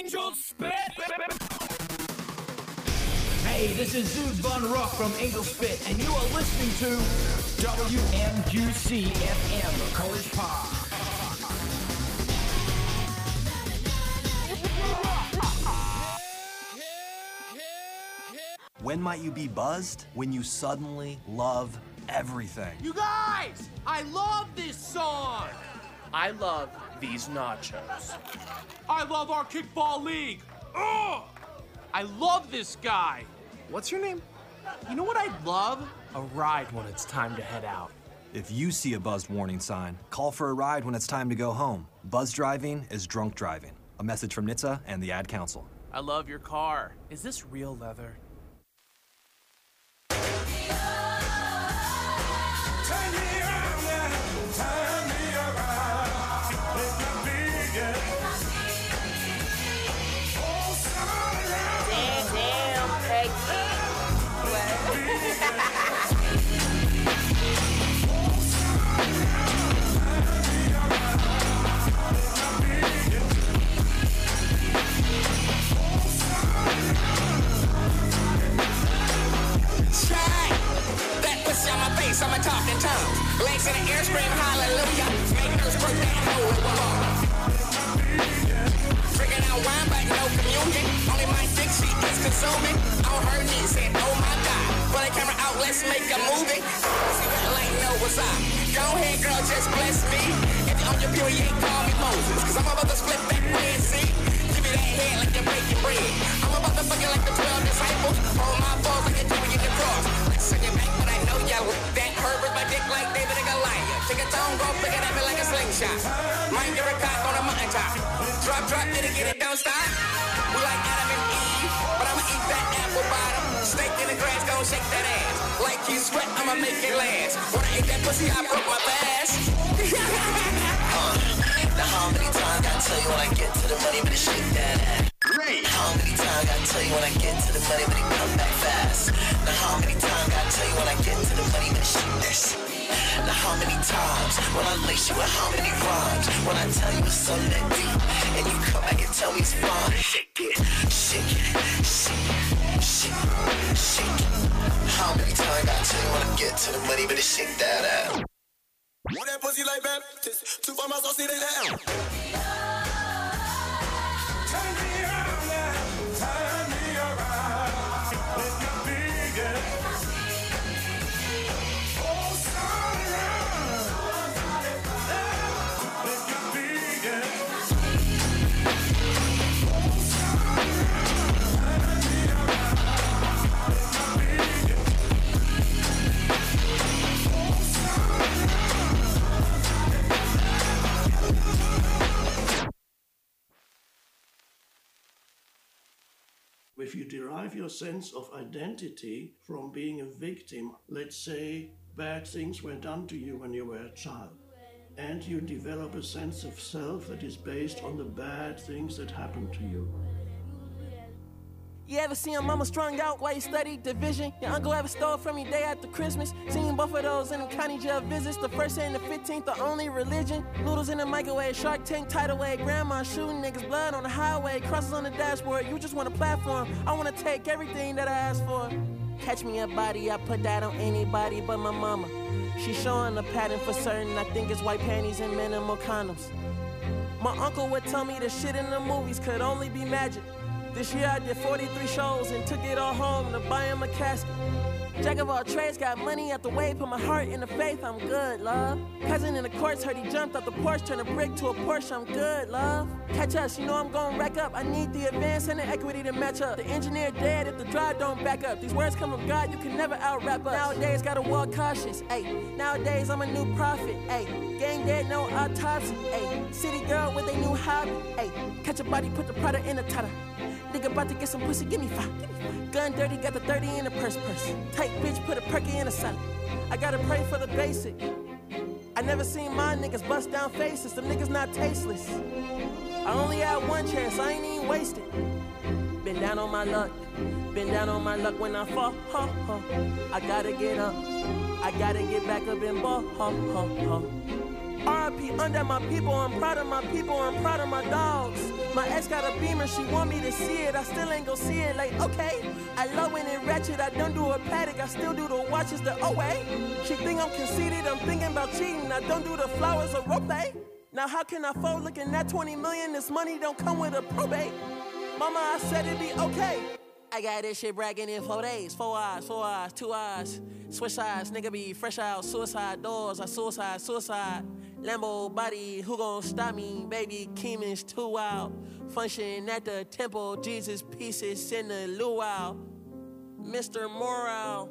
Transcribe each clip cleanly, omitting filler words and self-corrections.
Angel Spit! Hey, this is Zoot Von Ruff from Angel Spit, and you are listening to WMQC FM, College Park. When might you be buzzed? When you suddenly love everything. You guys! I love this song! I love these nachos. I love our kickball league! Ugh! I love this guy! What's your name? You know what I'd love? A ride when it's time to head out. If you see a buzzed warning sign, call for a ride when it's time to go home. Buzz driving is drunk driving. A message from NHTSA and the Ad Council. I love your car. Is this real leather? On my face, I'm a talking tongue. Legs in the air, scream hallelujah. Make nurse break that hole with one more. Drinking out wine, but no communion. Only my dick she is consuming. On her knees, said, oh my God. Pull the camera out, let's make a movie. See that light, know what's up. Go ahead, girl, just bless me. If you're on your period, call me Moses. Cause I'm about to split that Red Sea. Give me that head like you're baking bread. I'm about to fuck you like the 12 disciples. Hold my balls like you're doing the cross. Let's send it back, but I know y'all. That herb with my dick like David and Goliath. Take a tone, go flick it at me like a slingshot. Might get a cock on a mountaintop. Drop, get it, don't stop. We like Adam and Eve, but I'ma eat that apple bottom. Snake in the grass, gon' shake that ass. Like you sweat, I'ma make it last. When I eat that pussy, I broke my fast. Now how many times I tell you when I get to the money, but shake that ass. Great. How many times I tell you when I get to the money, but it come back fast. Now how many times I tell you when I get to the money, but shake that shit. Now how many times when I lace you with how many rhymes? When I tell you it's something that deep, and you come back and tell me it's fine. Shake it, shake it, shake it, shake it, shake it. How many times I tell you when I get to the money, but it shake that ass. Want that pussy like Baptist? Two for my sauce, see that down. Turn me around now, turn me around. Let me be, yeah. Oh, turn around. Let me be, yeah. Oh, turn around. Turn me around. Let me be, yeah. Oh, turn around. If you derive your sense of identity from being a victim, let's say bad things were done to you when you were a child, and you develop a sense of self that is based on the bad things that happened to you. You ever see your mama strung out while you studied division? Your uncle ever stole from you day after Christmas? Seen both of those in the county jail visits. The first and the 15th, the only religion. Noodles in the microwave, Shark Tank tidal wave. Grandma shooting niggas, blood on the highway. Crosses on the dashboard, you just want a platform. I wanna take everything that I asked for. Catch me a body, I put that on anybody but my mama. She showing a pattern for certain, I think it's white panties and minimal condoms. My uncle would tell me the shit in the movies could only be magic. This year I did 43 shows and took it all home to buy him a casket. Jack of all trades, got money out the way, put my heart in the faith, I'm good, love. Cousin in the courts, heard he jumped out the porch, turned a brick to a Porsche, I'm good, love. Catch us, you know I'm gon' rack up, I need the advance and the equity to match up. The engineer dead if the drive don't back up. These words come from God, you can never out-rap us. Nowadays, gotta walk cautious, ayy. Nowadays, I'm a new prophet, ayy. Gang dead, no autopsy, ayy. City girl with a new hobby, ayy. Catch a body, put the product in the tutter. Nigga about to get some pussy, give me five. Gun dirty, got the 30 in the purse. Tight bitch, put a perky in a salad. I gotta pray for the basic. I never seen my niggas bust down faces, them niggas not tasteless. I only had one chance, I ain't even wasted. Been down on my luck when I fall, I gotta get up, I gotta get back up and ball, R.I.P. under my people, I'm proud of my people, I'm proud of my dogs. My ex got a Beamer, she want me to see it, I still ain't gon' see it, like, okay. I love when it ratchet, I don't do a paddock, I still do the watches the away. She think I'm conceited, I'm thinking about cheating, I don't do the flowers or rope. Now how can I fold looking at 20 million, this money don't come with a probate. Mama, I said it'd be okay. I got this shit bragging in 4 days, 4 eyes, 4 eyes, 2 eyes. Switch sides, nigga be fresh out, suicide doors, I suicide. Lambo body, who gon' stop me? Baby Keeman's too wild. Function at the temple, Jesus pieces in the luau. Mr. Morale.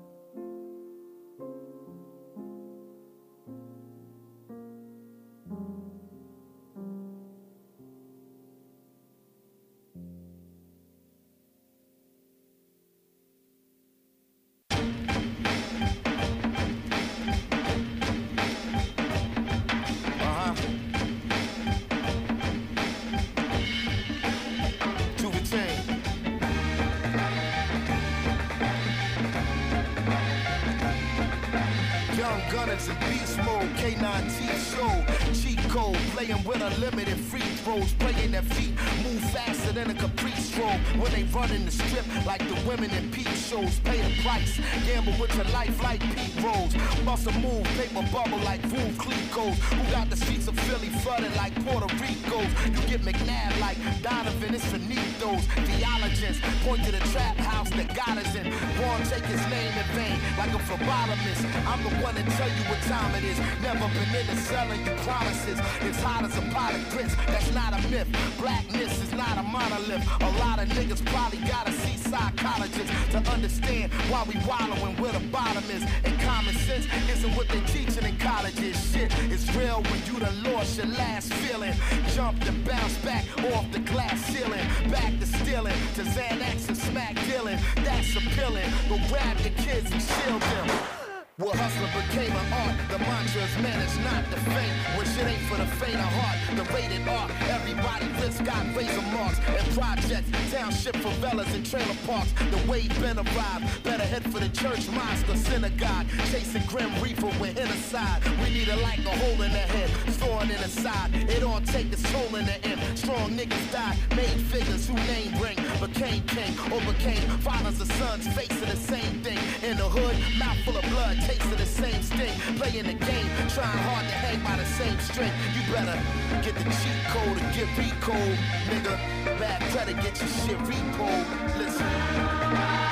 Gunners in beast mode, K9T show, cheat code, playing with unlimited free throws, spraying their feet, move faster than a Capri stroll, when they run in the strip like the women in peep shows, pay the price, gamble with your life like Pete Rose, bust a move, paper bubble like Veuve Clicquot, who got the streets of Philly flooded like Puerto Rico's, you get McNabb like Donovan, it's Finitos, theologians, point to the trap house that got us in, won't take his name in vain, like a phlebotomist, I'm the one that tell you what time it is. Never been into selling you promises. It's hot as a pot of grits, that's not a myth. Blackness is not a monolith. A lot of niggas probably gotta see psychologists to understand why we wallowing where the bottom is. And common sense isn't what they teaching in colleges. Shit is real when you done lost your last feeling. Jumped and bounced back off the glass ceiling. Back to stealing, to Xanax and smack dealing. That's appealing. Go grab your kids and shield them. Well, hustler became an art. The mantra is managed not to faint. When shit ain't for the faint of heart. The rated R, everybody risk got razor marks and projects. Township favelas and trailer parks. The way been arrived. Better head for the church, mosque, or synagogue. Chasing grim reaper with genocide. We need a like a hole in the head, thorn in the side. It all take its toll in the end. Strong niggas died, made figures who name ring. Became king or became fathers or sons, facing the same thing. In the hood, mouth full of blood. Taste of the same sting, playing the game, trying hard to hang by the same string. You better get the cheat code or get recode, nigga. Bad credit, get your shit repo. Listen.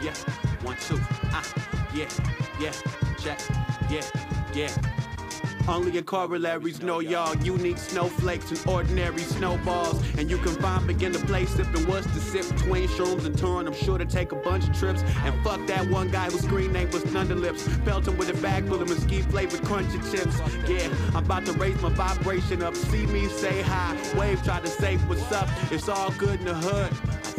yeah. 1, 2, yeah, check, yeah. Only your corollaries know y'all unique snowflakes and ordinary snowballs. And you can find me in the place sipping Worcester sip between shrooms and touring. I'm sure to take a bunch of trips. And fuck that one guy whose screen name was Thunderlips. Felt him with a bag full of mesquite flavored crunchy chips. Yeah, I'm about to raise my vibration up. See me, say hi. Wave, try to say what's up. It's all good in the hood.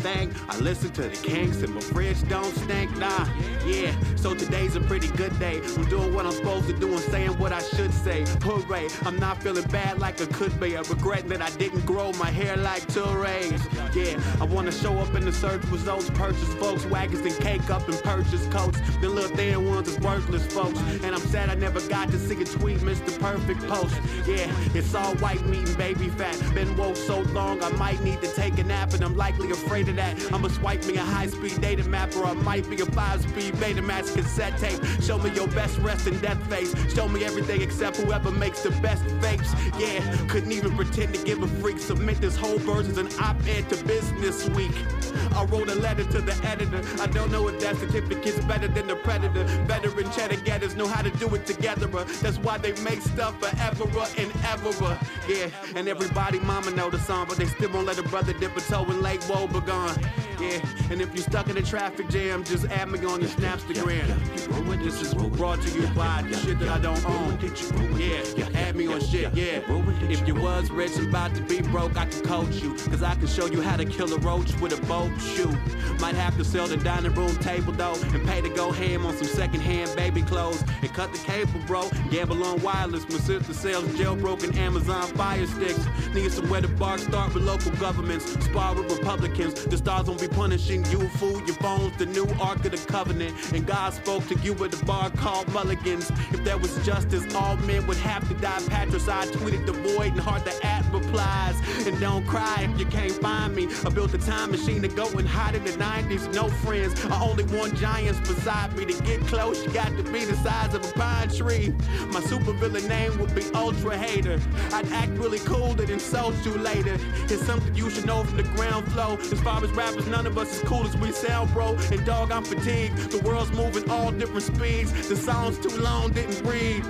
I listen to the Kinks and my fridge don't stink, nah, yeah. So today's a pretty good day. I'm doing what I'm supposed to do and saying what I should say. Hooray, I'm not feeling bad like I could be. I'm regretting that I didn't grow my hair like Tourette's. Yeah, I wanna show up in the search results, purchase Volkswagens and cake up and purchase coats. The little thin ones is worthless, folks. And I'm sad I never got to see a tweet, Mr. Perfect post. Yeah, it's all white meat and baby fat. Been woke so long I might need to take a nap, and I'm likely afraid of that. I'ma swipe me a high-speed data map, or I might be a 5-speed Betamax cassette tape. Show me your best rest and death face. Show me everything except whoever makes the best vapes. Yeah, couldn't even pretend to give a freak. Submit this whole verse as an op-ed to Business Week. I wrote a letter to the editor. I don't know if that certificate's better than the Predator. Veteran cheddar getters know how to do it together. That's why they make stuff forever and ever. Yeah, and everybody mama know the song, but they still won't let a brother dip a toe in Lake Wobegon. Yeah, and if you're stuck in a traffic jam, just add me on the Snapstagram. This is brought to you by the shit that I don't own. Yeah, add me on shit, yeah. If you was rich and about to be broke, I can coach you. Cause I can show you how to kill a roach with a boat shoe. Might have to sell the dining room table though, and pay to go ham on some secondhand baby clothes. And cut the cable, bro. Gamble on wireless. My sister sells jailbroken Amazon Fire Sticks. Need somewhere to bark, start with local governments. Spar with Republicans. The stars won't be punishing you. Fool your phones, the new Ark of the Covenant. And God spoke to you at a bar called Mulligan's. If there was justice, all men would have to die. Patricide tweeted the void and heart the at replies. And don't cry if you can't find me. I built a time machine to go and hide in the 90s. No friends, I only want giants beside me. To get close, you got to be the size of a pine tree. My supervillain name would be Ultra Hater. I'd act really cool and insult you later. It's something you should know from the ground floor. As far as rappers, none of us as cool as we sound, bro. And dog, I'm fatigued. The world's moving all different speeds. The song's too long, didn't read.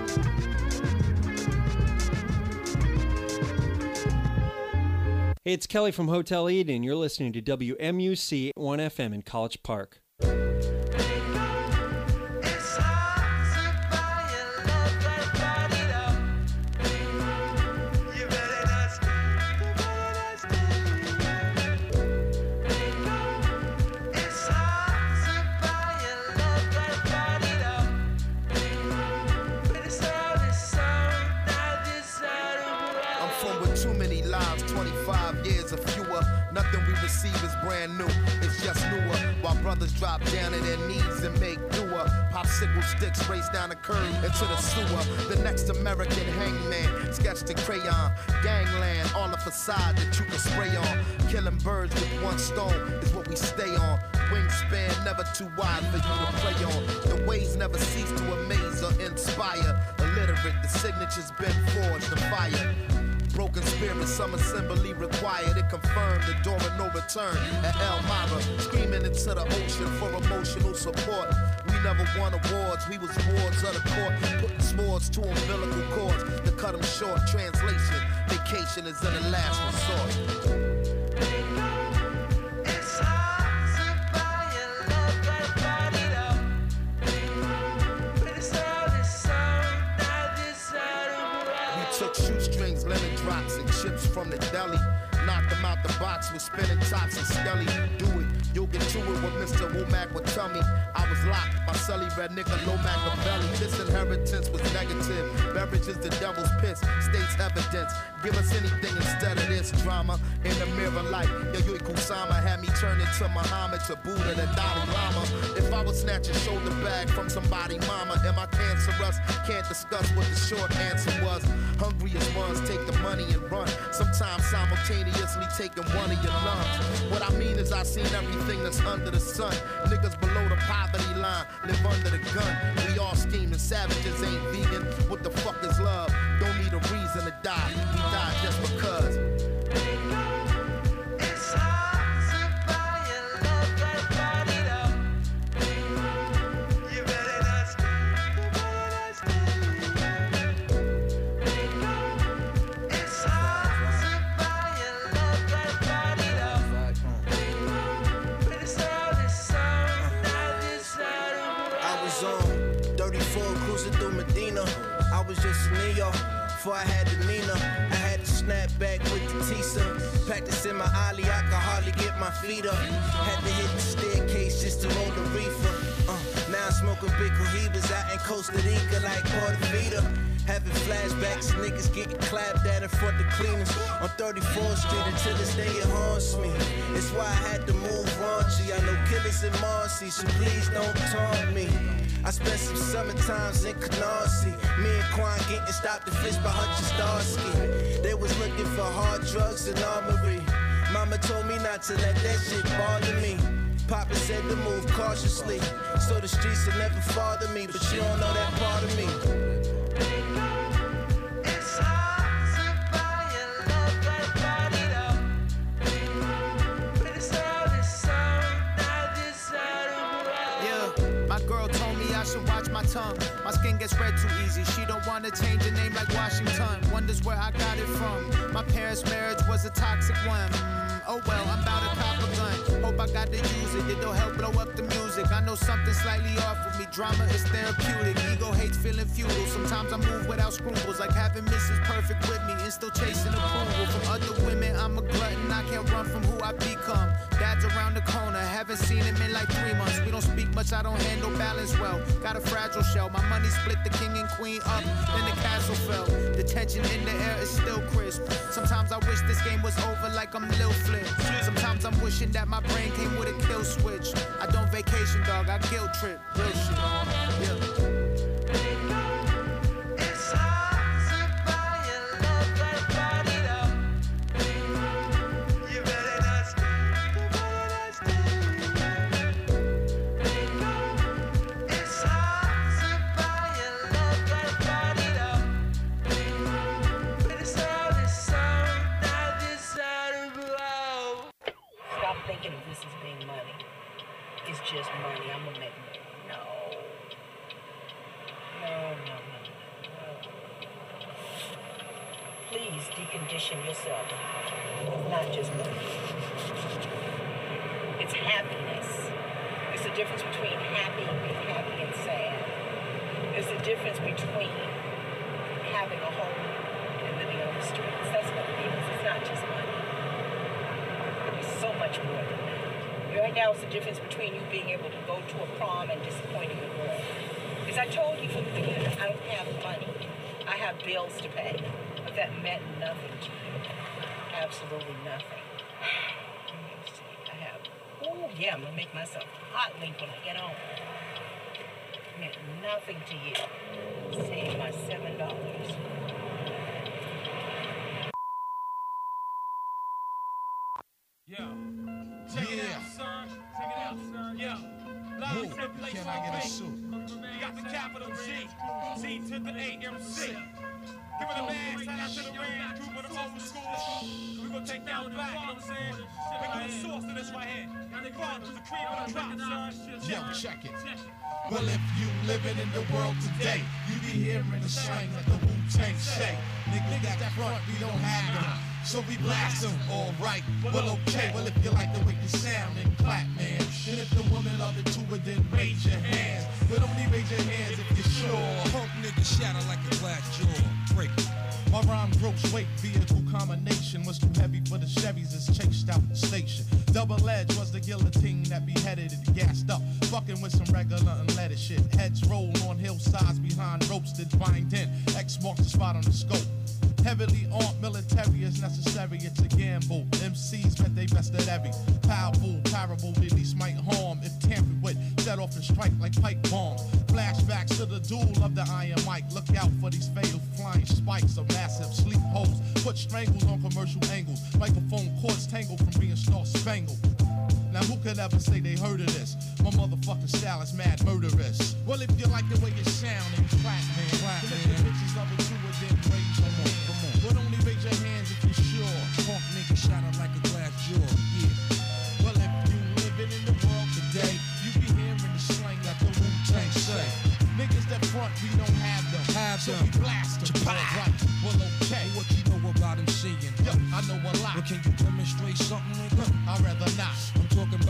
Hey, it's Kelly from Hotel Eden. You're listening to WMUC 1FM in College Park. Nothing we receive is brand new, it's just newer. While brothers drop down to their knees and make doer. Popsicle sticks race down the curb into the sewer. The next American hangman, sketched in crayon. Gangland, all the facade that you can spray on. Killing birds with one stone is what we stay on. Wingspan never too wide for you to play on. The ways never cease to amaze or inspire. Illiterate, the signature's been forged in fire. Broken spirit, some assembly required. It confirmed the door of no return at Elmira. Screaming into the ocean for emotional support. We never won awards, we was wards of the court. Putting swords to umbilical cords to cut them short. Translation, vacation is in the last resort. Lemon drops and chips from the deli. Knock them out the box with spinning tops and skelly. Do it, you'll get to it what Mr. Womack would tell me. I was locked by Sully Red Nigga, low Machiavelli. This inheritance was negative. Beverage is the devil's piss. State's evidence. Give us anything instead of this drama. In the mirror light, Yayoi Kusama had me turn into Muhammad to Buddha, the Dalai Lama. If I was snatching shoulder bag from somebody, mama, am I cancerous? Can't discuss what the short answer was. Hungriest ones take the money and run. Sometimes simultaneously taking one of your lungs. What I mean is I seen everything that's under the sun. Niggas below the poverty line live under the gun. We all scheming, savages ain't vegan. What the fuck is love? Don't need a reason to die. We die just because. It's hard to buy your love, gotta find it up. 34 cruising through Medina. I was just a Neo before I had the Nina. I had to snap back with the Tisa. Practicing my ollie, I could hardly get my feet up. Had to hit the staircase just to roll the reefer. Now I'm smoking big cohibas out in Costa Rica like Portofino. Having flashbacks, niggas getting clapped at in front of cleaners on 34th Street until this day it haunts me. It's why I had to move raunchy. I know killers in Marcy, so please don't taunt me. I spent some summer times in Canarsie. Me and Quan getting stopped and fished by Hutch and Starsky. They was looking for hard drugs and armory. Mama told me not to let that shit bother me. Papa said to move cautiously, so the streets will never bother me. But you don't know that part of me. I should watch my tongue. My skin gets red too easy. She don't wanna change her name like Washington. Wonders where I got it from. My parents' marriage was a toxic one. Oh well, I'm about to cop a gun. Hope I got to use it. It'll help blow up the music. I know something slightly off with me. Drama is therapeutic. Ego hates feeling futile. Sometimes I move without scruples, like having Mrs. Perfect with me and still chasing approval from other women. I'm a glutton. I can't run from who I become. Dad's around the corner. Haven't seen him in like 3 months. We don't speak much. I don't handle balance well. Got a fragile shell. My money split the king and queen up. Then the castle fell. The tension in the air is still crisp. Sometimes I wish this game was over like I'm Lil Flip. Sometimes I'm wishing that my brain came with a kill switch. I don't vacation, dog. I guilt trip. Real shit. Yeah. Just money, I'm gonna make money. No. Please decondition yourself. It's not just money. It's happiness. There's a difference between being happy and sad. There's a difference between having a home and living on the streets. That's what it is. It's not just money. There's so much more than that. Right now, it's the difference between you being able to go to a prom and disappointing the world. Because I told you from the beginning, I don't have money. I have bills to pay. But that meant nothing to you. Absolutely nothing. I have, I'm going to make myself hot link when I get home. It meant nothing to you. Save my $7. Check it out, son. Check it out, son. Yo, live manipulation on suit. You got the capital G, Z to the AMC. Give it a man, shout out to the Rand group of the old school. We gonna take down the back, you know what I'm saying? We got the source to this right here. The fathers, the cream of the crop, son. Yo, check it. Well, if you living in the world today, you be hearing the slang that the Wu-Tang say. Niggas that front, we don't have them. So we blast them, alright, well okay. Well if you like the way you sound, then clap, man. And if the woman love it too, then raise your hands. But only raise your hands if you're sure. Punk nigga shatter like a glass jaw. Break it. My rhyme gross weight vehicle combination was too heavy for the Chevys, it's chased out the station. Double edge was the guillotine that beheaded it, gassed up, fucking with some regular unleaded shit. Heads roll on hillsides behind ropes that bind in. X marks the spot on the scope. Heavily armed military is necessary, it's a gamble. MCs bet they best at every. Powerful, parable, release might harm if tampered with. Set off and strike like pipe bombs. Flashbacks to the duel of the Iron Mike. Look out for these fatal flying spikes of massive sleep holes. Put strangles on commercial angles. Microphone cords tangled from being star spangled. Now who could ever say they heard of this? My motherfucking style is mad murderous. Well, if you like the way you sound, then clap, man. Clap, man. If the bitches love it too, then raise your hand. But only raise your hands if you're sure. Punk nigga shatter like a glass jaw. Yeah. Well, if you living in the world today, you be hearing the slang that the Wu-Tang say. Niggas that front, we don't have them. So we blast them. Right. Well, okay. What you know about him singing? Yo, I know a lot. But can you demonstrate something, nigga? I'd rather not. I'm talking about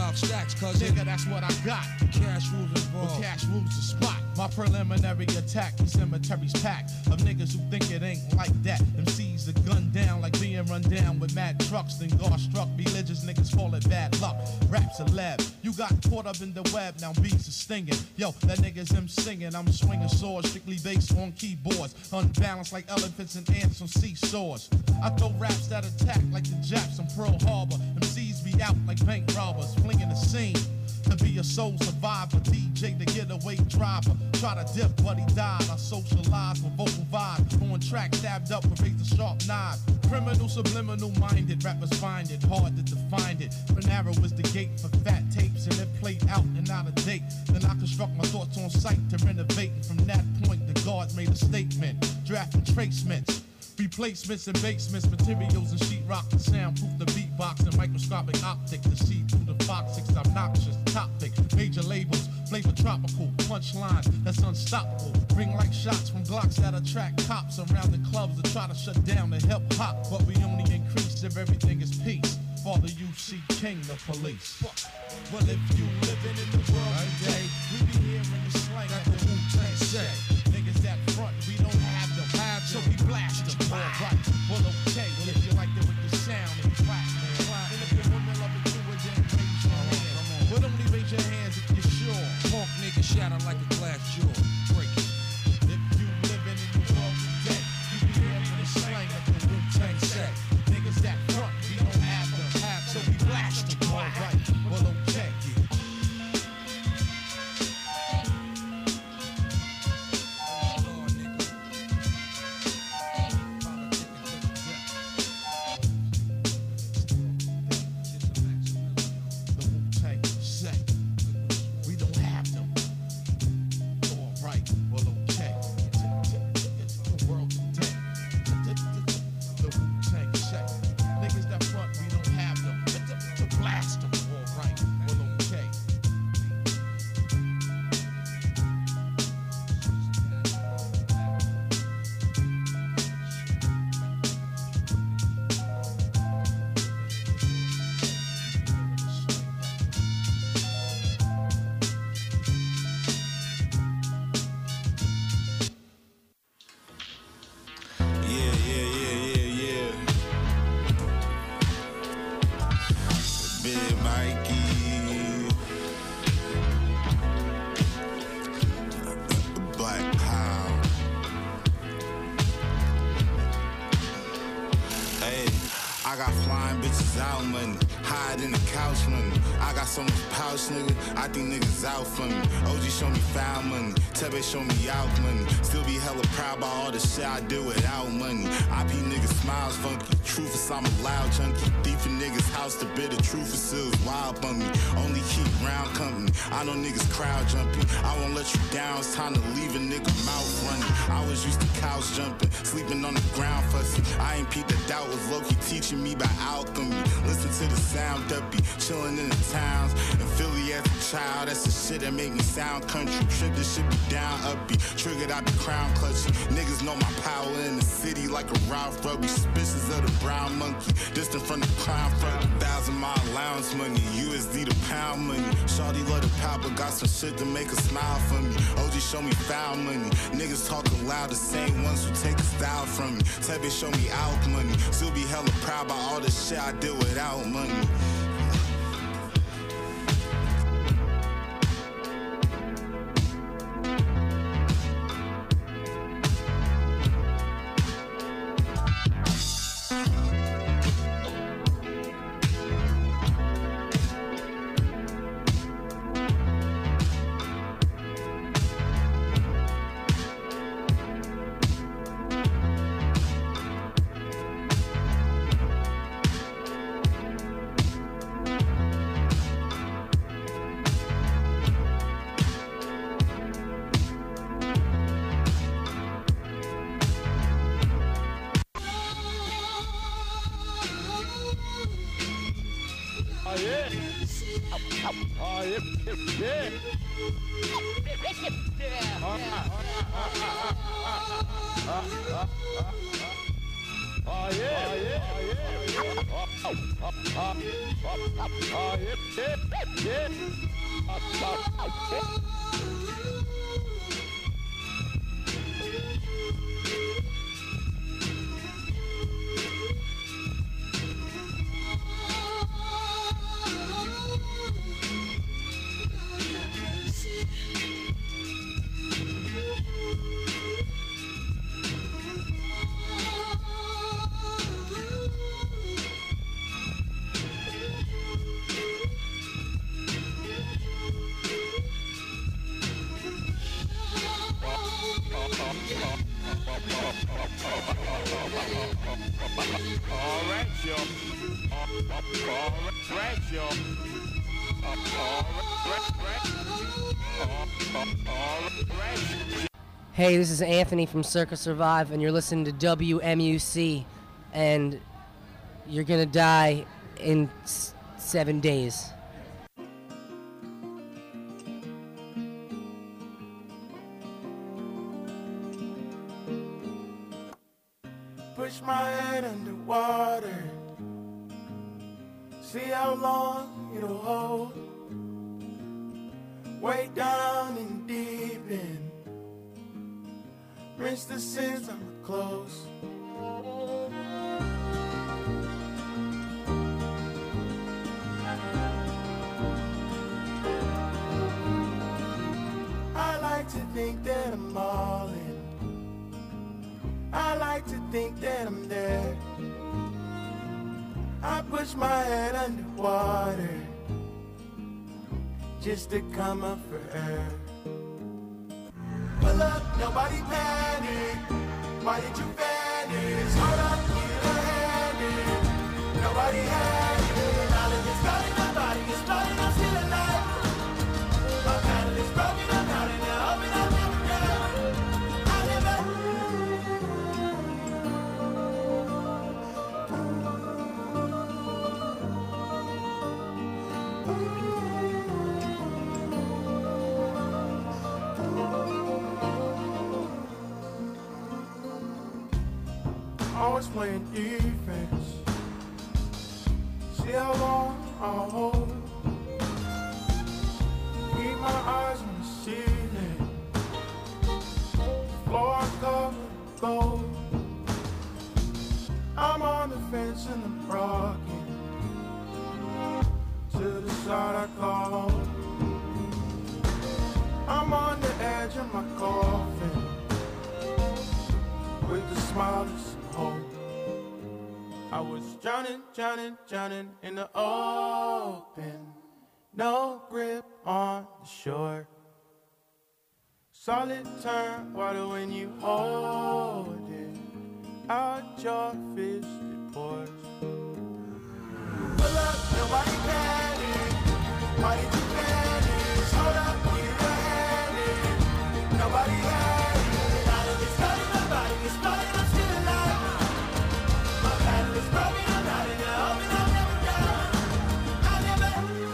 about stacks, cousin. Nigga, that's what I got. Cash rules involved. Well, cash rules the spot. My preliminary attack, the cemetery's packed of niggas who think it ain't like that. MCs are gunned down like being run down with mad trucks. Then God struck religious niggas call it bad luck. Rap's a lab. You got caught up in the web, now beats are stinging. Yo, that nigga's him singing. I'm swinging swords, strictly based on keyboards. Unbalanced like elephants and ants on seesaws. I throw raps that attack like the Japs on Pearl Harbor. MCs be out like bank robbers, flinging the scene. To be a soul survivor, DJ the getaway driver. Try to dip, but he died. I socialize with vocal vibe. On track, stabbed up with razor sharp knife. Criminal, subliminal minded, rappers find it hard to define it. But narrow is the gate for fat tapes, and it played out and out of date. Then I construct my thoughts on sight to renovate. And from that point, the guards made a statement, drafting tracements. Replacements and basements, materials and sheetrock, and soundproof the beatbox and microscopic optic to see through the foxics, obnoxious topic. Major labels, flavor tropical, punchlines that's unstoppable. Ring like shots from Glocks that attract cops around the clubs to try to shut down the hip hop. But we only increase if everything is peace. Father UC King, the police. Well, if you living in the world today, we be hearing the slang that the Wu-Tang say. Niggas that front, we don't have them, so we blast them. Alright, well okay, well if you like it with the sound and clap, man. And if you're women love it too, then raise your hand. But only raise your hands if you're sure. Punk nigga shatter like a glass jaw. Break it. If you living in the world today, you be hearing the slang that the Wu-Tang say. Niggas that front, we don't have them, so we blast them. Alright, well okay. I think niggas out for me. OG show me foul money. Tebe show me out money. Still be hella proud about all the shit I do without money. IP niggas smiles funky. Truth is I'm a loud junkie. Deep in niggas house, the bit of truth is still wild on me. Only keep round company. I know niggas crowd jumping. I won't let you down. It's time to leave a nigga mouth running. I was used to couch jumping. Sleeping on the ground fussy. I ain't peeped the doubt was low-key teaching me about alchemy. Listen to the sound uppy. Chilling in the towns. In Philly as a child. That's the shit that make me sound country. Trip this shit be down uppy. Triggered out the crown clutchy. Niggas know my power in the city like a Ralph Rugby. Suspicious of the brown monkey. Distant from the clown front. 1,000-mile allowance money. USD to pound money. Shawty love the power, but got some shit to make her smile for me. OG show me foul money. Niggas talking loud, the same ones who take a style from me. Tebe show me out money. Still be hella proud about all the shit I did without money. Oh yeah. Hey, this is Anthony from Circa Survive, and you're listening to WMUC, and you're gonna die in 7 days. Push my head underwater, see how long it'll hold, way down and deep in. Rinse the sins on my clothes. I like to think that I'm all in. I like to think that I'm there. I push my head underwater just to come up for air. Pull up, nobody panic. Why did you vanish? Hold up, get a hand in. Nobody had it. Knowledge is flooding my body, it's flooding, I'm still alive. My paddle is broken, I'm counting it, hoping I'll never drown. I'll never. Always playing defense. See how long I'll hold. Keep my eyes on the ceiling. Floor covered with gold. I'm on the fence and I'm rocking. To the side I call home. I'm on the edge of my coffin. With the smile that's home. I was drowning in the open. No grip on the shore. Solid turn water when you hold it. Out your fist it pours. Pull up, nobody panic. Why did you vanish? Hold up, get a hand in. Nobody had it. Knowledge is flooding my body, it's flooding, I'm still alive. My paddle is broken, I'm not in the open, I'll never drown. I'll never.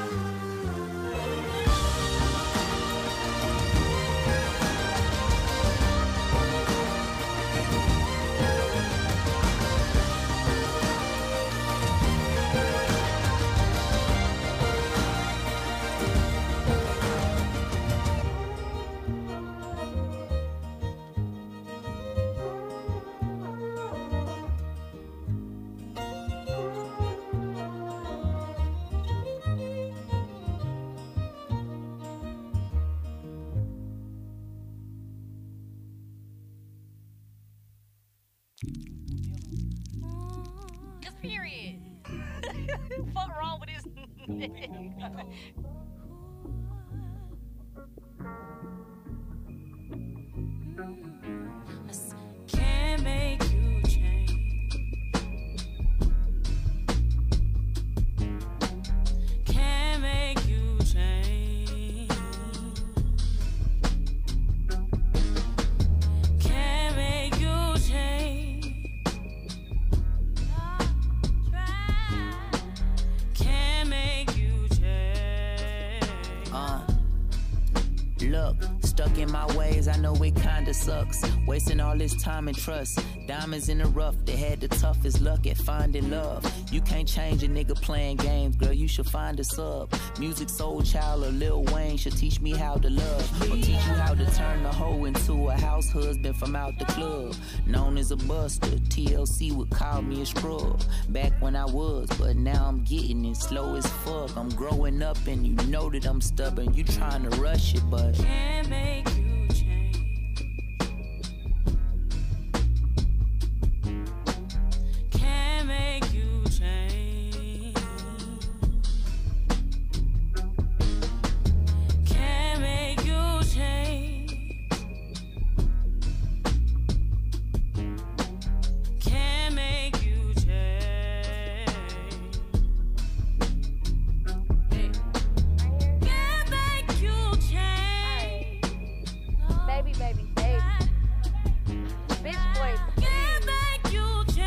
Just period. What's wrong with this? Can't make you change. Can't make you change. Can't make you change. Can't make you change. Look, stuck in my ways, I know it kinda sucks. Wasting all this time and trust. Diamonds in the rough, they had the toughest luck at finding love. You can't change a nigga playing games, girl, you should find a sub. Music Soul Child or Lil Wayne should teach me how to love, or teach you how to turn a hoe into a house husband from out the club. Known as a buster, TLC would call me a scrub. Back when I was, but now I'm getting it slow as fuck. I'm growing up and you know that I'm stubborn. You trying to rush it, but can't make you change. Can't make you change. Can't make you change. Can't make you change. Can't make you change. Baby, baby, baby. Bitch boy. Can't make you change.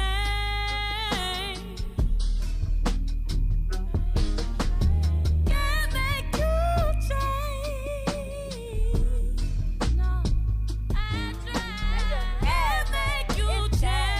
Can't make you change. No, I tried. Can't make you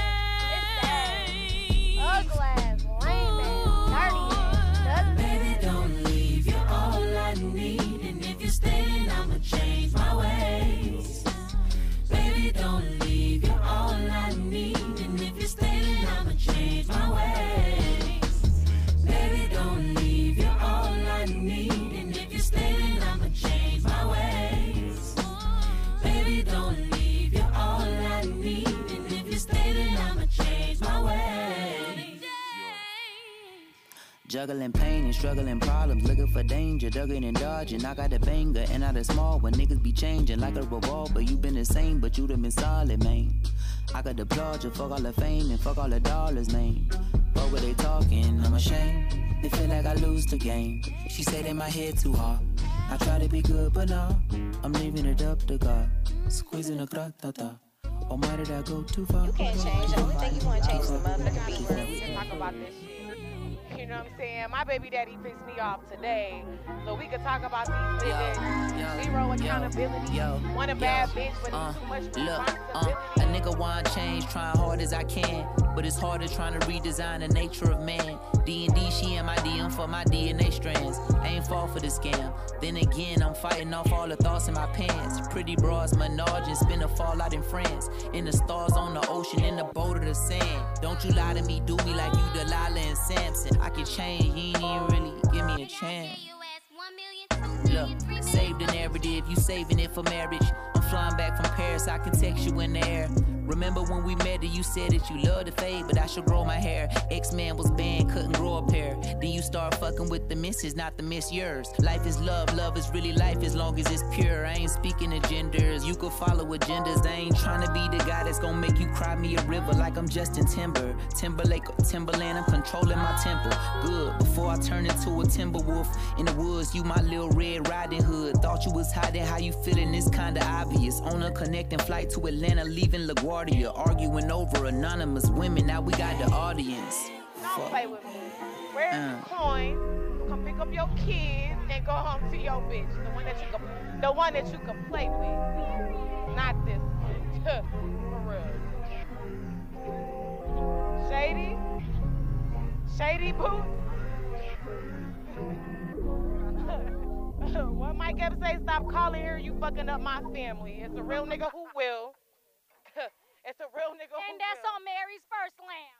change. Ugly ass, lame ass, dirty ass. Baby, don't leave. You're all I need. And if you stay, I'ma change my ways. Baby, don't leave. You're all I need. And if you stay, I'ma change my ways. Baby, don't leave. You're all I need. And if you stay, I'ma change my ways. Baby, don't leave. You're all I need. And if you stay, I'ma change my ways. juggling pain and struggling problems, looking for danger, ducking and dodging. I got a banger and not a small one. Niggas be changing like a revolver. You been the same, but you done been solid, man. I got the applaud you, fuck all the fame and fuck all the dollars, man. Fuck what they talking, I'm ashamed. They feel like I lose the game. She said in my head too hard. I try to be good, but no, I'm leaving it up to God. Squeezing the gratata. Or might did I go too far? You can't change. The only thing you want to change is the motherfucking beat. We can talk about this shit. You know what I'm saying? My baby daddy pissed me off today. So we could talk about these niggas. Zero accountability. Want a bad bitch, but it's too much responsibility. A nigga want change, trying hard as I can. But it's harder trying to redesign the nature of man. D&D, she in my DM for my DNA strands. I ain't fall for the scam. Then again, I'm fighting off all the thoughts in my pants. Pretty bras, Menage, and spin a fallout in France. In the stars on the ocean, in the boat of the sand. Don't you lie to me, do me like you Delilah and Samson. I can change, you ain't even really give me a chance. Look, save the narrative, you saving it for marriage. I'm flying back from Paris, I can text you in the air. Remember when we met and you said that you love the fade, but I should grow my hair. X-Man was banned, couldn't grow a pair. Then you start fucking with the misses, not the miss yours. Life is love, love is really life as long as it's pure. I ain't speaking of genders, you could follow agendas. I ain't trying to be the guy that's gonna make you cry me a river like I'm Justin Timberlake or Timberland, I'm controlling my tempo. Good, before I turn into a timber wolf in the woods, you my little Red Riding Hood. Thought you was hiding, how you feeling, it's kinda obvious. On a connecting flight to Atlanta, leaving LaGuardia. Arguing over anonymous women, now we got the audience. Don't play with me. Where's the coin? Come pick up your kids and go home to your bitch. The one that you can play with. Not this one. For real. Shady? Shady boo? What Mike ever say? Stop calling here, you fucking up my family. It's a real nigga who will. It's a real nigga who and that's will. on Mary's First Lamb.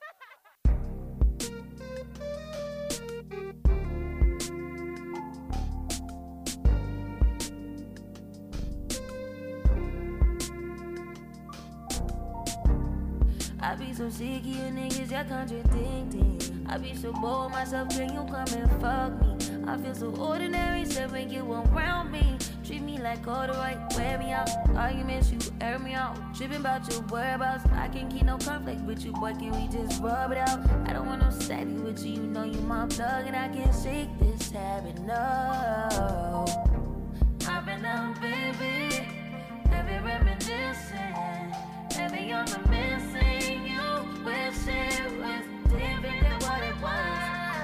I be so sick of you niggas, y'all contradicting. I be so bored myself, can you come and fuck me? I feel so ordinary, so when you around me. Treat me like all the right, wear me out. Arguments, you air me out. Tripping about your whereabouts. I can't keep no conflict with you, boy, can we just rub it out? I don't want no savvy with you, you know you my plug. And I can't shake this habit, no. I've been out, baby. Heavy reminiscing. Heavy on the missing. You wish it was different than what it was.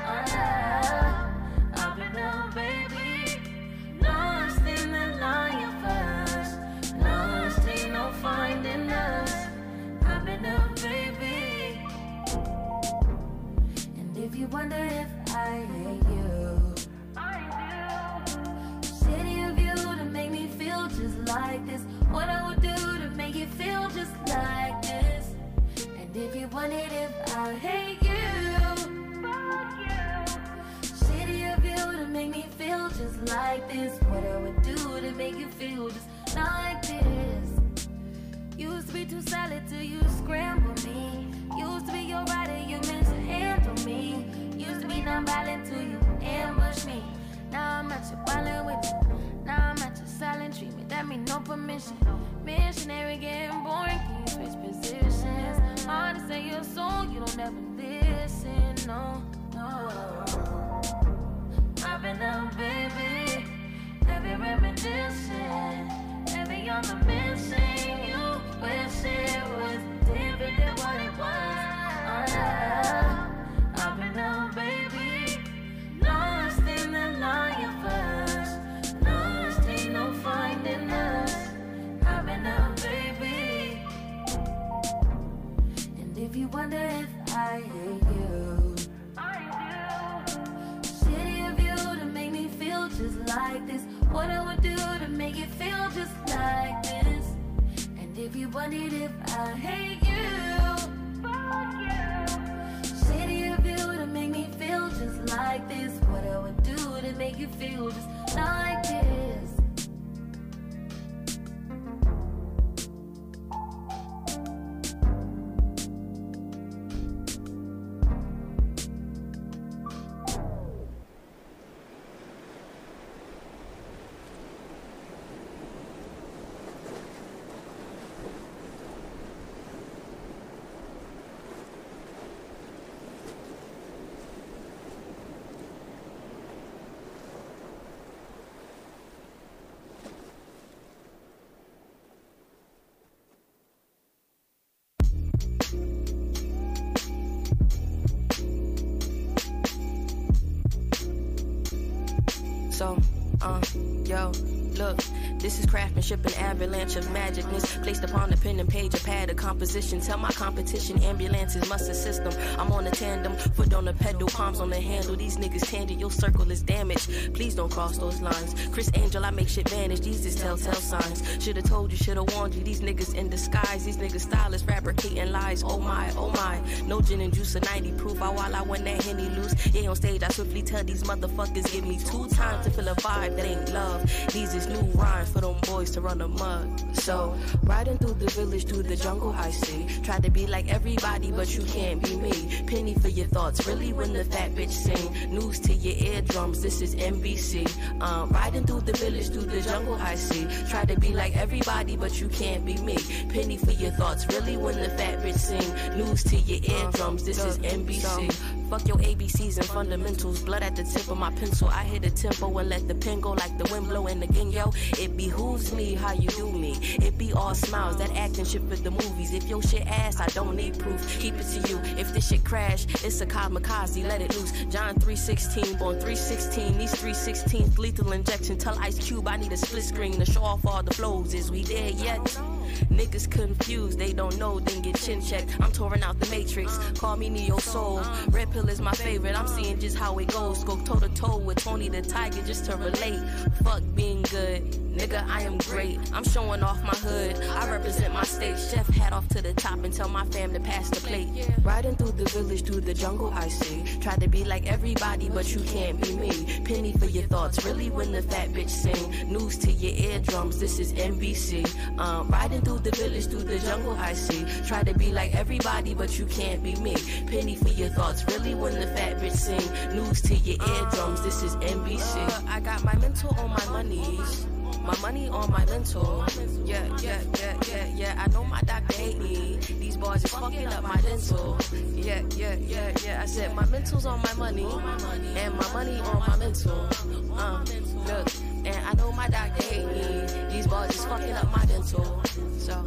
I've been out, baby. Lost in the line first. Lost, ain't no finding us. I've been out. like this. What I would do to make you feel just like this. And if you wondered if I hate you, fuck you. Shitty of you to make me feel just like this. What I would do to make you feel just like this. Used to be too solid till you scramble me. Used to be your rider, you meant to handle me. Used to be non-violent till you ambush me. Now I'm at your violent with you. Now I'm at your silent treatment. That mean no permission. Missionary getting boring. Can you switch positions? Hard to say your soul, you don't ever listen. No, no. I've been out, baby. Every reminiscing. Every other missing. You wish it was different than what it was. I've been out, baby. Lost in the universe. Lost, ain't no finding us. I've been out, baby. And if you wonder if I hate you, I do. Shitty of you to make me feel just like this. What I would do to make it feel just like this. And if you wondered if I hate you, fuck you. Shitty of you to make me feel just like this. What I would do to make you feel just like this. So, yo, look, this is craftsmanship, an avalanche of magicness placed upon the pen and page, a pad of composition. Tell my competition, ambulances must assist them. I'm on a tandem, foot on the pedal, palms on the handle. These niggas tangent, your circle is damaged. Please don't cross those lines. Chris Angel, I make shit vanish. These is telltale signs. Should've told you, should've warned you. These niggas in disguise. These niggas stylists fabricating lies. Oh my, oh my. No gin and juice, a 90 proof. While I went that Henny loose. Yeah, on stage, I swiftly tell these motherfuckers, give me 2 times to feel a vibe that ain't love. These is new rhymes for them boys to run amok. So, riding through the village, through the jungle, I see. Try to be like everybody, but you can't be me. Penny for your thoughts, really when the fat bitch sing. News to your eardrums, this is NBC. Riding through the village, through the jungle, I see. Try to be like everybody, but you can't be me. Penny for your thoughts, really when the fat bitch sing. News to your eardrums, this is NBC. Fuck your ABCs and fundamentals. Blood at the tip of my pencil. I hit a tempo and let the pen go like the wind blowing again, yo. It behooves me how you do me. It be all smiles, that acting shit for the movies. If your shit ass, I don't need proof. Keep it to you. If this shit crash, it's a kamikaze. Let it loose. John 3:16, born 3:16. These 3:16 lethal injection. Tell Ice Cube I need a split screen to show off all the flows. Is we there yet? Niggas confused, they don't know, then get chin checked. I'm touring out the Matrix, call me Neo Soul. Red Pill is my favorite, I'm seeing just how it goes. Go toe to toe with Tony the Tiger just to relate. Fuck being good, nigga, I am great. I'm showing off my hood, I represent my state. Chef hat off to the top and tell my fam to pass the plate. Riding through the village, through the jungle, I see. Try to be like everybody, but you can't be me. Penny for your thoughts, really when the fat bitch sing. News to your eardrums, this is NBC. Riding through the village, through the jungle, I see. Try to be like everybody, but you can't be me. Penny for your thoughts, really when the fat bitch sing. News to your eardrums, this is NBC. I got my mental on my monies. My money on my mental. Yeah. I know my doctor hate me. These boys is fucking up my dental. Yeah. I said my mental's on my money. And my money on my mental. Look, and I know my doctor hate me. These boys is fucking up my dental. So.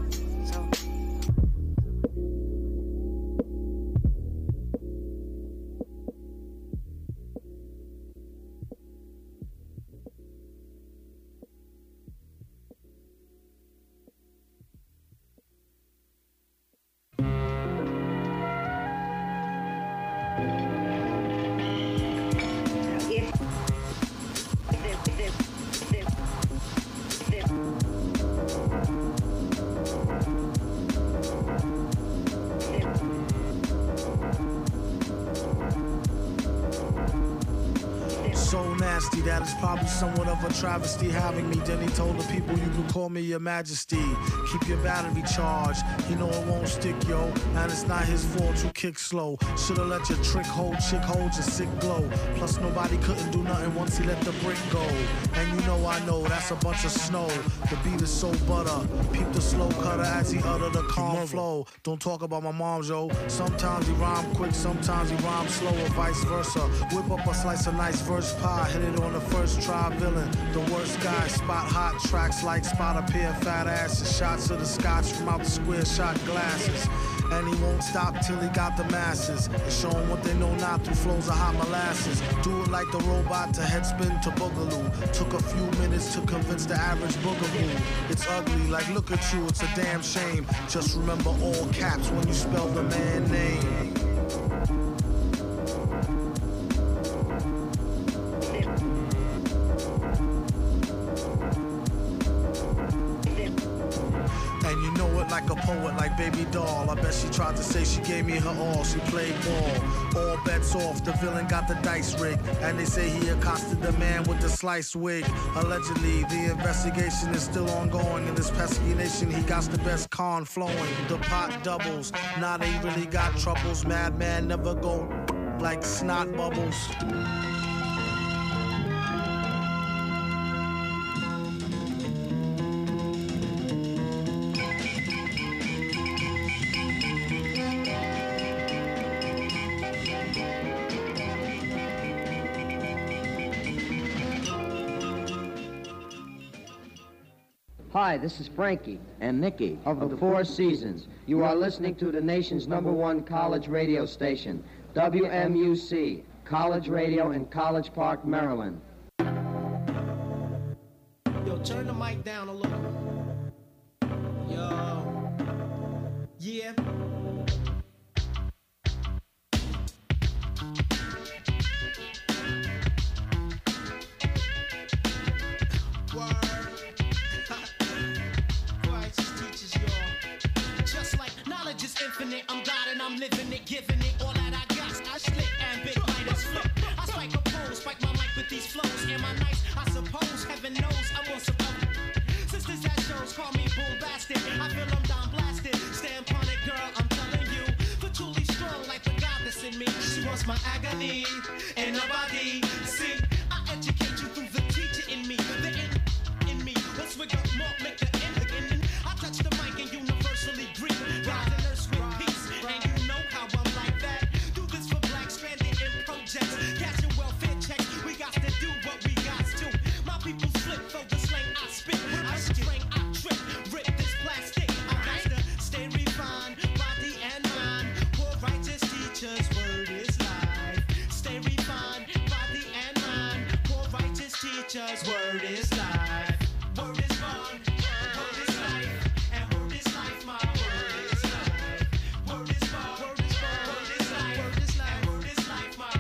that it's probably somewhat of a travesty having me. Then he told the people, you can call me your majesty. Keep your battery charged, you know it won't stick, yo. And it's not his fault you kick slow. Should've let your trick hold your sick glow. Plus nobody couldn't do nothing once he let the brick go. And you know I know that's a bunch of snow. The beat is so butter. Peep the slow cutter as he utter the calm flow. Don't talk about my mom, yo. Sometimes he rhyme quick, sometimes he rhyme slow, or vice versa. Whip up a slice of nice verse pie, hit it on the first try. Villain, the worst guy. Spot hot tracks like spot a pair of fat asses. Shots of the scotch from out the square shot glasses. And he won't stop till he got the masses. And show them what they know not through flows of hot molasses. Do it like the robot to headspin to boogaloo. Took a few minutes to convince the average boogaboo. It's ugly, like look at you, it's a damn shame. Just remember all caps when you spell the man name. Like a poet, like Baby Doll. I bet she tried to say she gave me her all. She played ball. All bets off. The villain got the dice rigged. And they say he accosted the man with the sliced wig. Allegedly, the investigation is still ongoing. In this pesky nation, he got the best con flowing. The pot doubles. Now they really got troubles. Madman never go like snot bubbles. Hi, this is Frankie and Nikki of the Four Seasons. You are listening to the nation's #1 college radio station, WMUC, College Radio in College Park, Maryland. Yo, turn the mic down a little. Yo. Yeah. Infinite, I'm God and I'm living it, giving it all that I got. I slick and big lighters flip. I spike a pole, spike my mic with these flows. Am I nice? I suppose. Heaven knows I'm on some sisters that shows call me bombastic. I feel I'm down blasted. Stand upon it, girl. I'm telling you, for truly strong like the God that's in me. She wants my agony and nobody. See, I educate you through the teacher in me. The in me. Let's wig up more, make the end again. I touch the mic and universally greet. Catching welfare checks, we got to do what we got to. My people slip for the slang I spit. I string, I trip, rip this plastic. I got to stay refined, body and mind. Poor righteous teachers, word is life. Stay refined, body and mind. Poor righteous teachers, word is life. Word is born, word is life, and word is life. My word is life. Word is born, word is born, word is life, word is life, word is life. My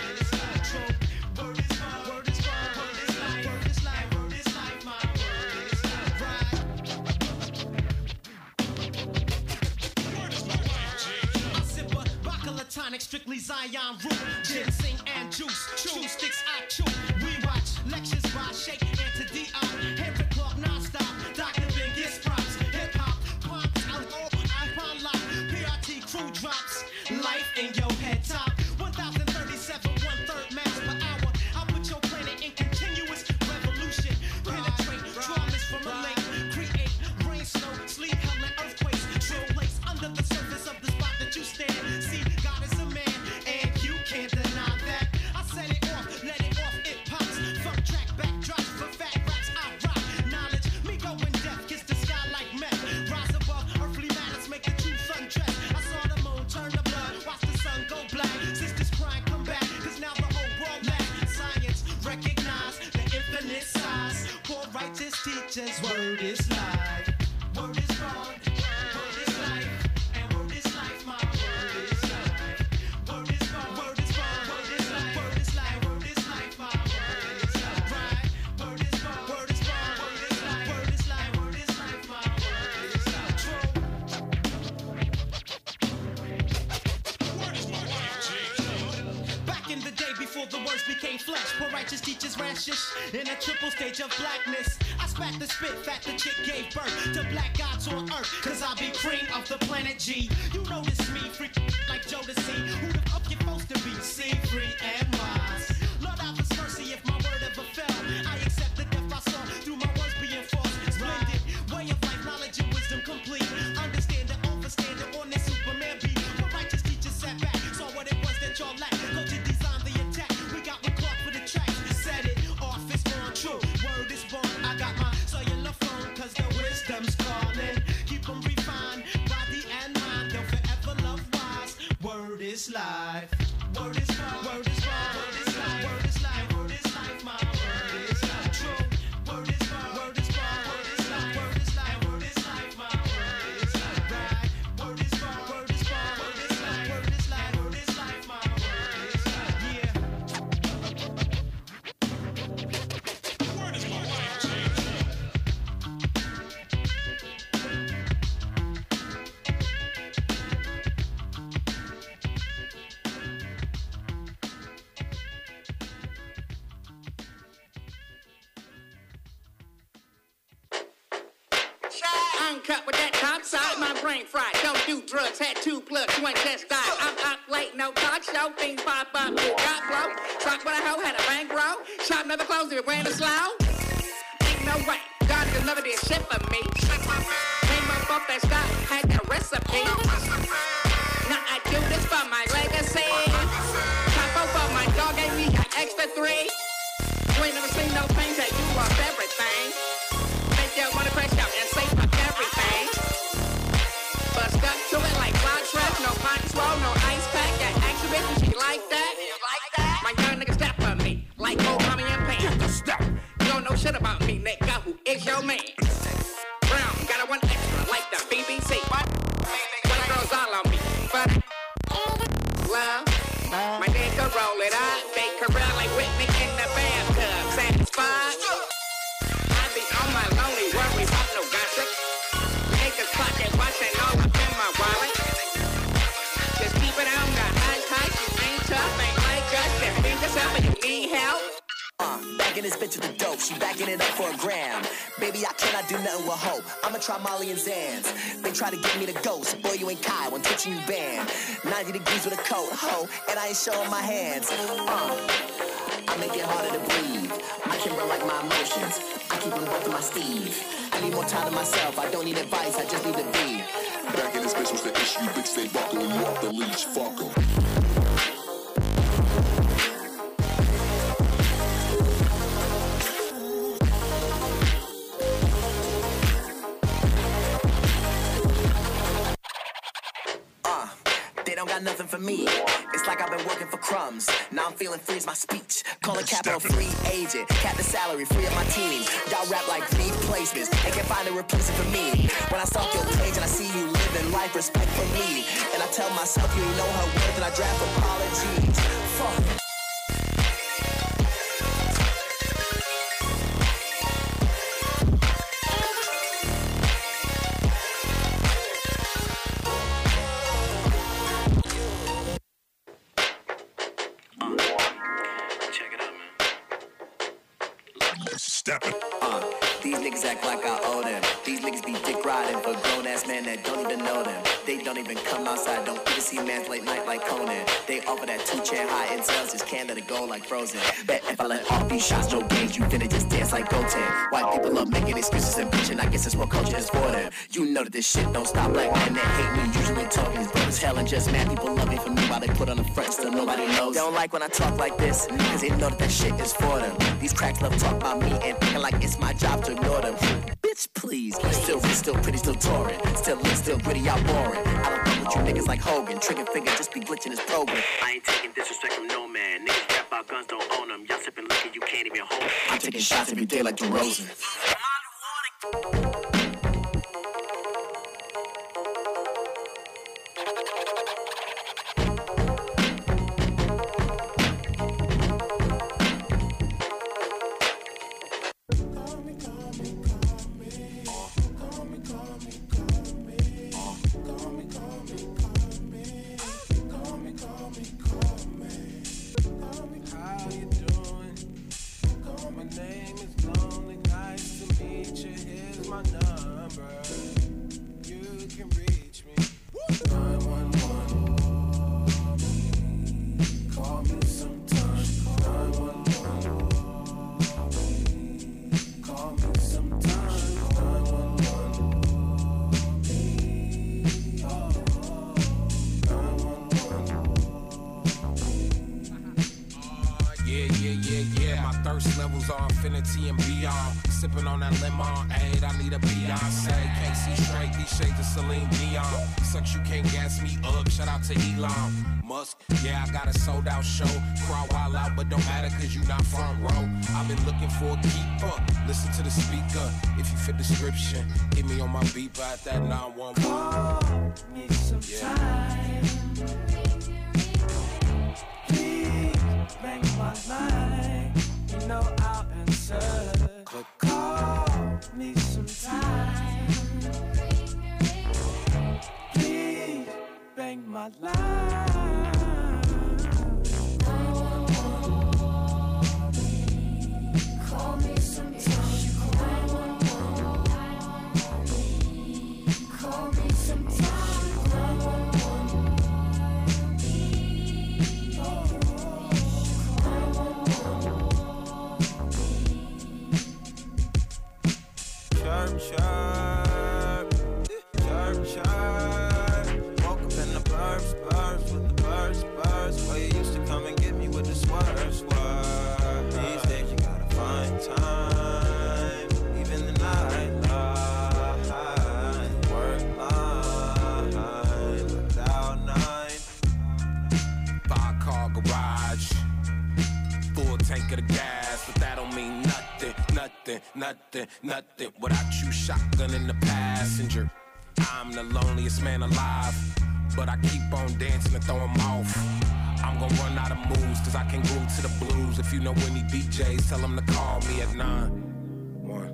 tonic, strictly Zion root, ginseng and juice, chew sticks I chew. We watch lectures by Sheikh and to D.I. Henry Clark non-stop, Dr. Ben gets props. Hip hop, pumps out all iPhone lock, PRT crew drops. Life in your head top, 1,037, 1/3 miles per hour. I put your planet in continuous revolution. Penetrate traumas from a lake, create rain, snow, sleet, hell, and earthquakes. Drill lakes under the surface of the spot that you stand. See, God is a man, and you can't deny that. I set it off, let it off, it pops. Funk track, backdrops for fat rats, I rock. Knowledge, me going deaf, kiss the sky like meth. Rise above, earthly matters, make the truth undress. I saw the moon turn to blood, watch the sun go black. Sisters crying, come back, cause now the whole world lacks. Science, recognize the infinite size. Poor righteous teachers, word is life. Word is born, word is life, and word is life. My word is life. Word is born, word is born, word is life, word is life, word is life. My word is life. Right. Word is born, word is born, word is life, word is life, word is life. My word is life. True. Back in the day before the words became flesh, poor righteous teachers peaches rashes in a triple stage of blackness. I spat the spit, fat the chick gave birth to black gods on earth, cause I be cream of the planet G. You notice me, freak like Jodeci. Who the fuck you supposed to be? See, free and wise. Lord, have His mercy if my word ever fell. I accept the death I saw through my words being false. Splendid way of life, knowledge and wisdom complete. Understand it, overstand it on this Superman beat. My righteous teachers sat back, saw what it was that y'all lacked. Go to design the attack. We got with Clark for the track. Said it, off is born true. Word is born. I got my cellular phone, cause the wisdom's calling. Keep them refined, body and mind. They'll forever love wise. Word is life. Word is born. Word is born. Word is life. Word is life. Word is life. My word is life. True. Word is born. Word is born. Word is life. Word is life. Word is life. My word is life. Right. Word is born. Word is born. Word is life. Word is life. Word is life. My word is life. Yeah. Word is my life. Uncut with that top side, my brain fried. Don't do drugs, had 2 plugs, you ain't just died. I'm up late, no talk show, things pop up, you got flow. Talk with a hoe, had a bankroll. Shop never closed, it ran slow. Ain't no way, God could never did shit for me. Came up off that style, had that recipe. Now I do this for my legacy. Top over my dog gave me an extra 3. You ain't never seen no pain that you lost everything. Make your money press out and say fuck everything. But stuck to it like fly trash, no pockets roll, no ice pack. That action bitch, she like that. My young nigga step for me, like old mommy and pants. You don't know shit about me, nigga. Who is your man? Brown, got a 1 extra, like the BBC. What? White girls all on me, but love. My nigga roll it up, make her run like Whitney in the bathtub. Satisfied? I be on my lonely, worry about no gossip. Niggas pocket watching all up in my wallet. Just keep it on the hush, you ain't tough, ain't like us. Just think yourself and you need help. Backing this bitch with the dope, she backing it up for a gram. Baby, I cannot do nothing with hope. I'ma try Molly and Zans. They try to get me the ghost. Boy, you ain't Kai when touching you banned. 90 degrees with a coat, ho, and I ain't showing my hands. I make it harder to breathe. I can run like my emotions. I keep them both in my sleeve. I need more time to myself. I don't need advice, I just need to be. Back in this bitch was the issue. Bitch stay buckle when you off the leash. Fuck 'em. They don't got nothing for me. It's like I've been working for crumbs. Now I'm feeling free as my speech. Calling capital free agent. Cap the salary, free of my team. Y'all rap like free placements. They can't find a replacement for me. When I stalk your page and I see you living life, respect for me. And I tell myself you ain't know her worth and I draft apologies. Fuck. These niggas act like I owe them. These niggas be dick riding for grown ass men that don't even know them. They don't even come outside, don't even see mans late night like Conan. They offer that 2-chair high in sales, just can't let it go like Frozen. Bet if I let off these shots, no games, you finna just dance like Goten. White people love making excuses and bitching, I guess it's what culture is for them. You know that this shit don't stop. Black men that hate me usually talk is broke as hell and just mad people love me for me while they put on the front, still nobody knows. They don't like when I talk like this, cause they know that shit is for them. These cracks love talk about me and thinking like it's my job to ignore them. Bitch, please. Still rich, still pretty, still touring. Still lit, still gritty, y'all boring. I don't fuck with you niggas like Hogan. Trigger finger just be glitching his program. I ain't taking disrespect from no man. Niggas rap about guns, don't own them. Y'all sipping liquor, you can't even hold them. I'm taking shots every day like DeRozan. Serenity and beyond. Sipping on that lemon, aid, I need a Beyonce. Can't see straight, these shades of Celine Dion. Sucks, you can't gas me up, shout out to Elon Musk. Yeah, I got a sold out show. Crowd wild out, but don't matter cause you not front row. I've been looking for a keeper. Listen to the speaker. If you fit the description, hit me on my beeper at that 911. Call me sometime. Please ring my line. You know I'll answer. Call me sometime. Please bang my line. Call me sometime. Call me sometime. Chirp, chirp, chirp, chirp. Woke up in the burbs, burbs with the birds, birds. Where you used to come and get me with the swerve, swerve. These days you gotta find time, even the night line, work line, looked out 9. 5-car garage, full tank of the gas, but that don't mean nothing. Nothing, nothing, nothing without you, shotgun in the passenger. I'm the loneliest man alive, but I keep on dancing and throw 'em off. I'm gonna run out of moves, cause I can glue to the blues. If you know any DJs, tell them to call me at 911.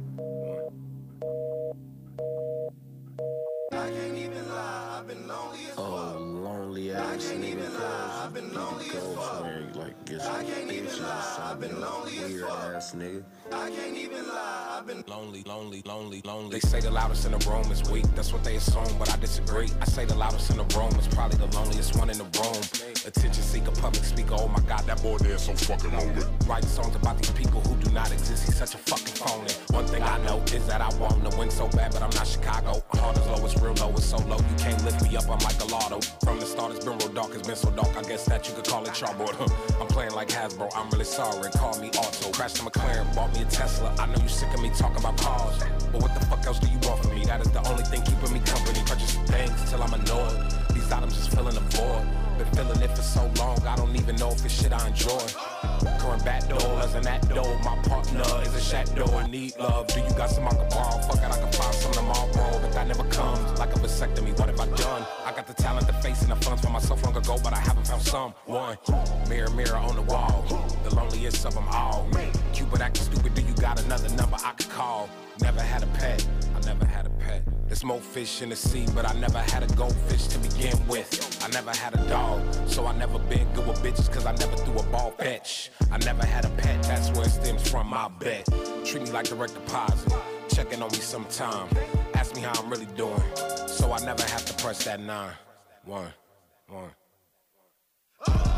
I can't even lie, I've been lonely as fuck. Oh, lonely ass nigga. I've been lonely as fuck. Like, get some bitches or something. Weird ass nigga. I can't even lie, I've been lonely, lonely, lonely, lonely. They say the loudest in the room is weak, that's what they assume, but I disagree. I say the loudest in the room is probably the loneliest one in the room. Attention seeker, public speaker, oh my god, that boy there is so fucking lonely. Writing songs about these people who do not exist, he's such a fucking phony. One thing I know is that I want to win so bad, but I'm not Chicago. Heart is low, it's real low, it's so low, you can't lift me up, I'm like a lotto. From the start, it's been real dark, it's been so dark, I guess that you could call it chalkboard. I'm playing like Hasbro, I'm really sorry, call me Auto. Crashed a McLaren, bought me a Tesla, I know you sick of me talking about cars, but what the fuck else do you want from me? That is the only thing keeping me company. Purchase things till I'm annoyed. These items just filling the void. Been feeling it for so long, I don't even know if it's shit I enjoy. Current back doors and that door, my partner is a shadow. I need love. Do you got some I can borrow? Fuck it, I can find some tomorrow, but that never comes. Like a vasectomy, what have I done? I got the talent, the face, and the funds for myself long ago, but I haven't found someone. Mirror, mirror on the wall, the loneliest of them all. Cupid acting stupid, do you got another number I could call? Never had a pet, I never had a pet. There's more fish in the sea, but I never had a goldfish to begin with. I never had a dog, so I never been good with bitches, cause I never threw a ball fetch. I never had a pet, that's where it stems from, I bet. Treat me like direct deposit, checking on me sometime. Ask me how I'm really doing, so I never have to press that 911.